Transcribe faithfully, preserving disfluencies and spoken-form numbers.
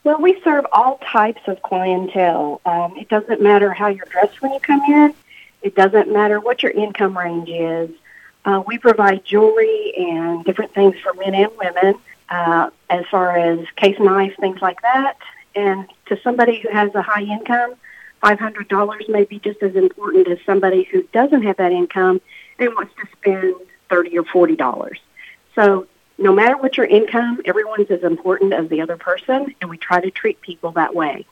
Well, we serve all types of clientele. Um, it doesn't matter how you're dressed when you come in. It doesn't matter what your income range is. Uh, we provide jewelry and different things for men and women, uh, as far as case knives, things like that. And to somebody who has a high income, five hundred dollars may be just as important as somebody who doesn't have that income and wants to spend thirty dollars or forty dollars. So no matter what your income, everyone's as important as the other person, and we try to treat people that way.